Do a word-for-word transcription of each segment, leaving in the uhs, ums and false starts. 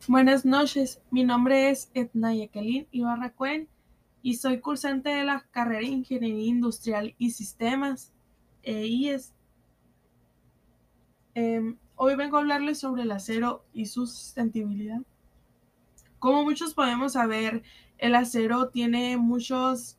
Buenas noches, mi nombre es Edna Jacqueline Ibarra Cuen y soy cursante de la carrera de Ingeniería Industrial y Sistemas, e I E S. Eh, hoy vengo a hablarles sobre el acero y su sustentabilidad. Como muchos podemos saber, el acero tiene muchos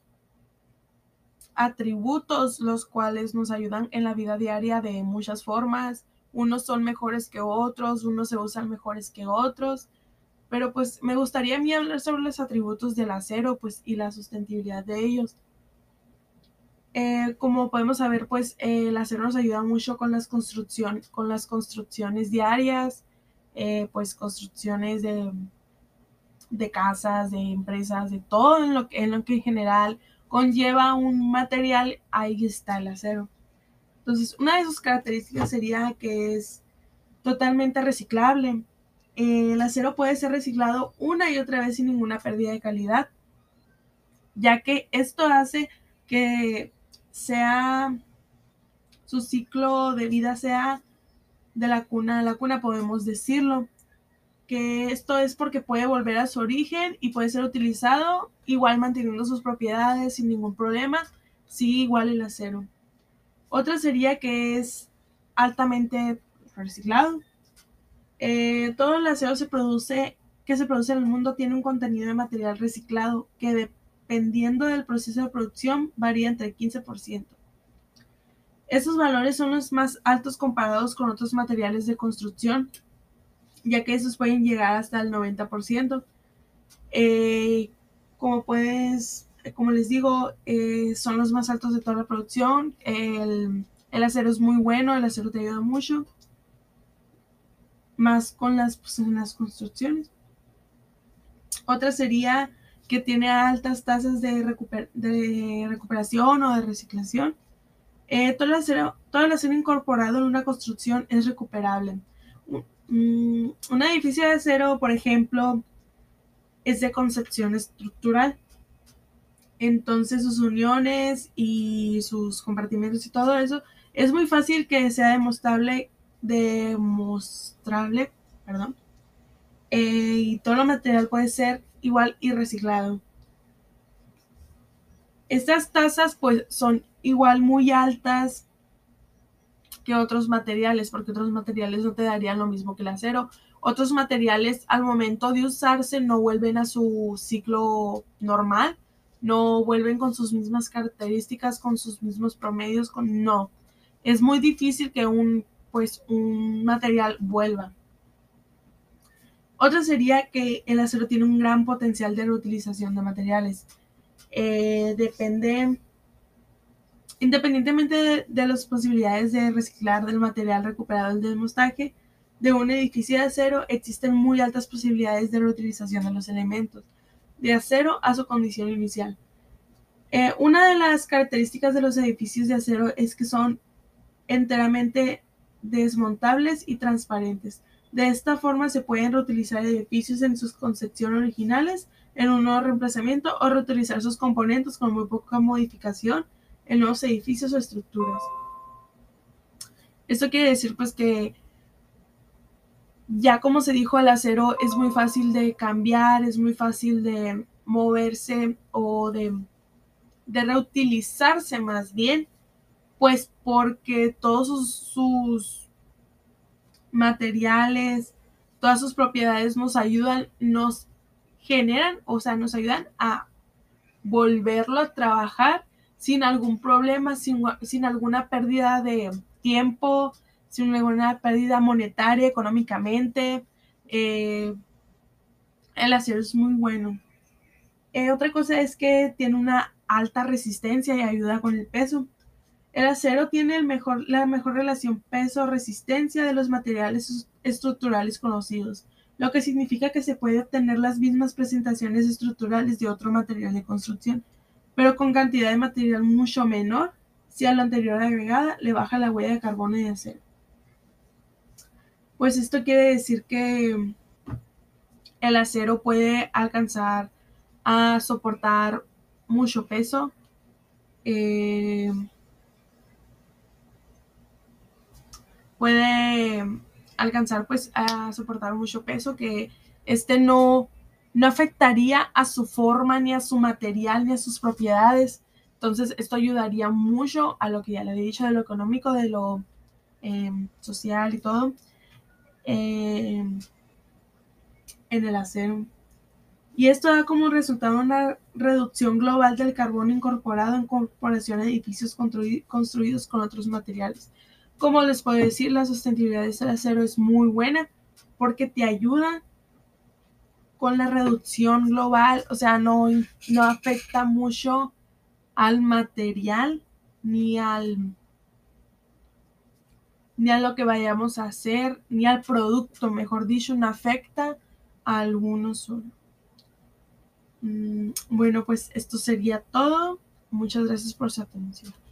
atributos los cuales nos ayudan en la vida diaria de muchas formas. Unos son mejores que otros, unos se usan mejores que otros. Pero pues me gustaría a mí hablar sobre los atributos del acero pues y la sustentabilidad de ellos. Eh, como podemos saber, pues eh, el acero nos ayuda mucho con las, construcción, con las construcciones diarias, eh, pues construcciones de, de casas, de empresas, de todo en lo, que, en lo que en general conlleva un material, ahí está el acero. Entonces, una de sus características sería que es totalmente reciclable. Eh, el acero puede ser reciclado una y otra vez sin ninguna pérdida de calidad, ya que esto hace que sea su ciclo de vida sea de la cuna a la cuna, podemos decirlo. Que esto es porque puede volver a su origen y puede ser utilizado igual manteniendo sus propiedades sin ningún problema. Sí, igual el acero. Otra sería que es altamente reciclado. Eh, todo el acero se produce, que se produce en el mundo tiene un contenido de material reciclado que dependiendo del proceso de producción varía entre quince por ciento. Estos valores son los más altos comparados con otros materiales de construcción, ya que esos pueden llegar hasta el noventa por ciento. Eh, como puedes, como les digo, eh, son los más altos de toda la producción. El, el acero es muy bueno, el acero te ayuda mucho, más con las, pues, en las construcciones. Otra sería que tiene altas tasas de, recuper de recuperación o de reciclación. Eh, todo, el acero, todo el acero incorporado en una construcción es recuperable. Un, un edificio de acero, por ejemplo, es de concepción estructural. Entonces sus uniones y sus compartimentos y todo eso es muy fácil que sea demostrable, demostrable, perdón, eh, y todo el material puede ser igual y reciclado. Estas tasas pues son igual muy altas que otros materiales, porque otros materiales no te darían lo mismo que el acero. Otros materiales al momento de usarse no vuelven a su ciclo normal, no vuelven con sus mismas características, con sus mismos promedios, con no. Es muy difícil que un pues un material vuelva. Otra sería que el acero tiene un gran potencial de reutilización de materiales. Eh, depende Independientemente de, de las posibilidades de reciclar del material recuperado del desmontaje de un edificio de acero, existen muy altas posibilidades de reutilización de los elementos de acero a su condición inicial. Eh, una de las características de los edificios de acero es que son enteramente desmontables y transparentes. De esta forma se pueden reutilizar edificios en sus concepciones originales en un nuevo reemplazamiento o reutilizar sus componentes con muy poca modificación en nuevos edificios o estructuras. Esto quiere decir pues que ya como se dijo, el acero es muy fácil de cambiar, es muy fácil de moverse o de, de reutilizarse más bien, pues porque todos sus, sus materiales, todas sus propiedades nos ayudan, nos generan, o sea, nos ayudan a volverlo a trabajar sin algún problema, sin, sin alguna pérdida de tiempo, sin alguna pérdida monetaria, económicamente. Eh, el acero es muy bueno. Eh, otra cosa es que tiene una alta resistencia y ayuda con el peso. El acero tiene el mejor, la mejor relación peso-resistencia de los materiales estructurales conocidos, lo que significa que se puede obtener las mismas presentaciones estructurales de otro material de construcción, pero con cantidad de material mucho menor si a la anterior agregada le baja la huella de carbono y de acero. Pues esto quiere decir que el acero puede alcanzar a soportar mucho peso, eh, puede alcanzar pues a soportar mucho peso, que este no, no afectaría a su forma, ni a su material, ni a sus propiedades. Entonces, esto ayudaría mucho a lo que ya le he dicho de lo económico, de lo eh, social y todo, eh, en el acero. Y esto da como resultado una reducción global del carbono incorporado en corporaciones de edificios construidos con otros materiales. Como les puedo decir, la sostenibilidad del acero es muy buena porque te ayuda con la reducción global, o sea, no, no afecta mucho al material ni al ni a lo que vayamos a hacer, ni al producto, mejor dicho, no afecta a algunos solo. Mm, bueno, pues esto sería todo. Muchas gracias por su atención.